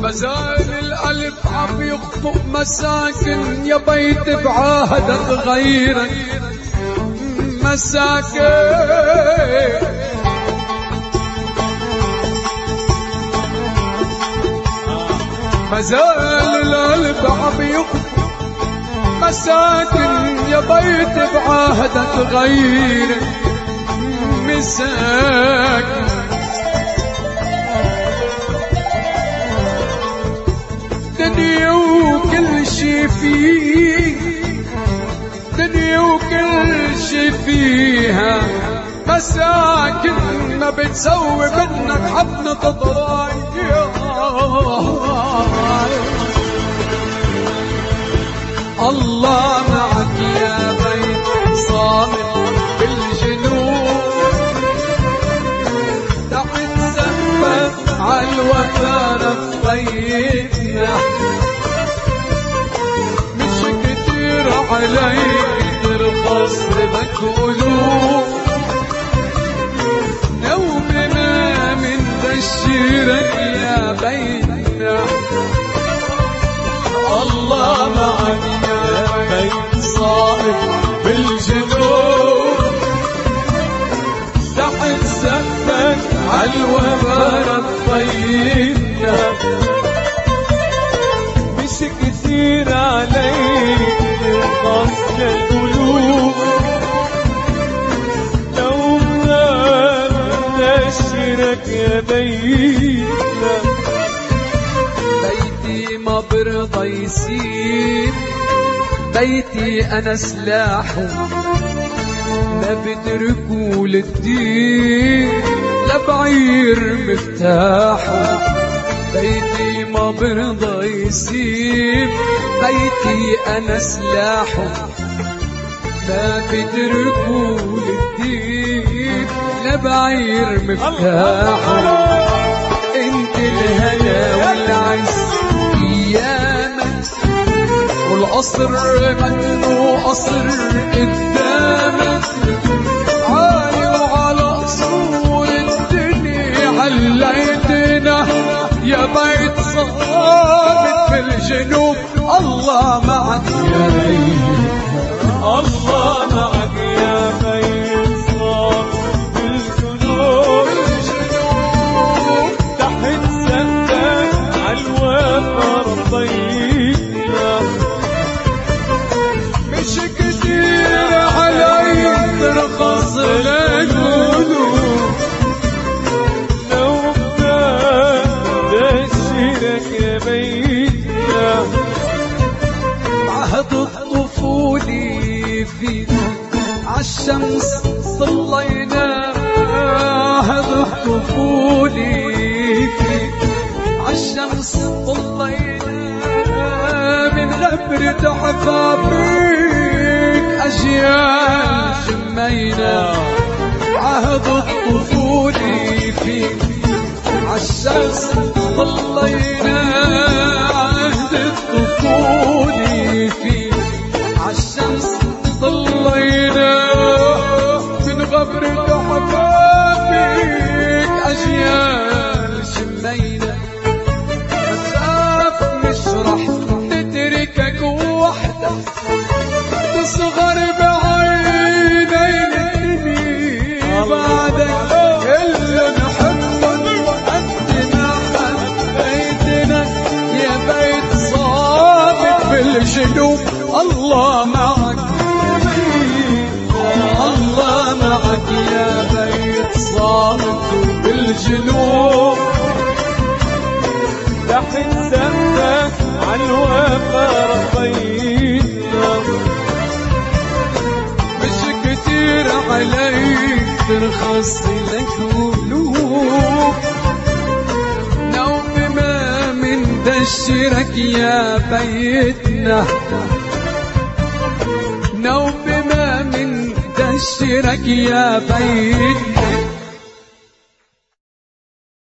مازال القلب عم يخطئ مساكن، يا بيت بعهدك غيرك مساكن. مازال القلب عم يخطئ مساكن، يا بيت بعهدك غيرك مساكن. دنيا وكل شي فيه، دنيا وكل شي فيها مساكن، ما بتسوي منك حبة ضرايا. الله معك يا بيت صامت بالجنوب، تحت سقفك عالوفا رفيتنا، مش كتير عليك ترخص بك قلوب، لو ما من دشيرك يا بيتنا. الله معك يا بيت صامت بالجنوب، تحت سقفك عالوفا رفيتنا، مش كتير عليك ترخص القلوب، لو ما بدشرك يا بيتنا. بيتي ما برضى يسيب، بيتي أنا سلاحه ما بتركوا للدين، لبعير مفتاحه. بيتي ما برضى يسيب، بيتي أنا سلاحه ما بتركوا للدين، لبعير مفتاحه. انت الهنا والعز ايامك، والقصر منه قصر قدامك، عالي وعلى قصور الدنيا عليتنا، يا بيت صامت في الجنوب. الله معك يا بيت، الله معك يا بيت صامت في الجنوب، تحت سقفك عالوفا رضيتنا، مش كتير عليك ترخص القلوب، لو بدشرك يا بيتنا. عهد الطفولة فيك عالشمس صلينا، عهد الطفولة فيك عالشمس صلينا، من غبرة حفافيك أجيال شمينا. عهد الطفولة فيك عالشمس صلينا، عهد الطفولة فيك عالشمس صلينا، من غبرة حفافيك أجيال شمينا. مساف مش رح تتركك وحدك، تصغر بعينين الدنيا بعدك، إلا نحبك وقدنا حبيتنا، يا بيت صامت بالجنوب. الله معك يا بيت، الله معك يا بيت صامت بالجنوب، تحت سقفك عالوفا رضيتنا، مش كتير عليك ترخص لك قلوب، لو بما من دشرك يا بيتنا، لو بما من دشرك يا بيتنا.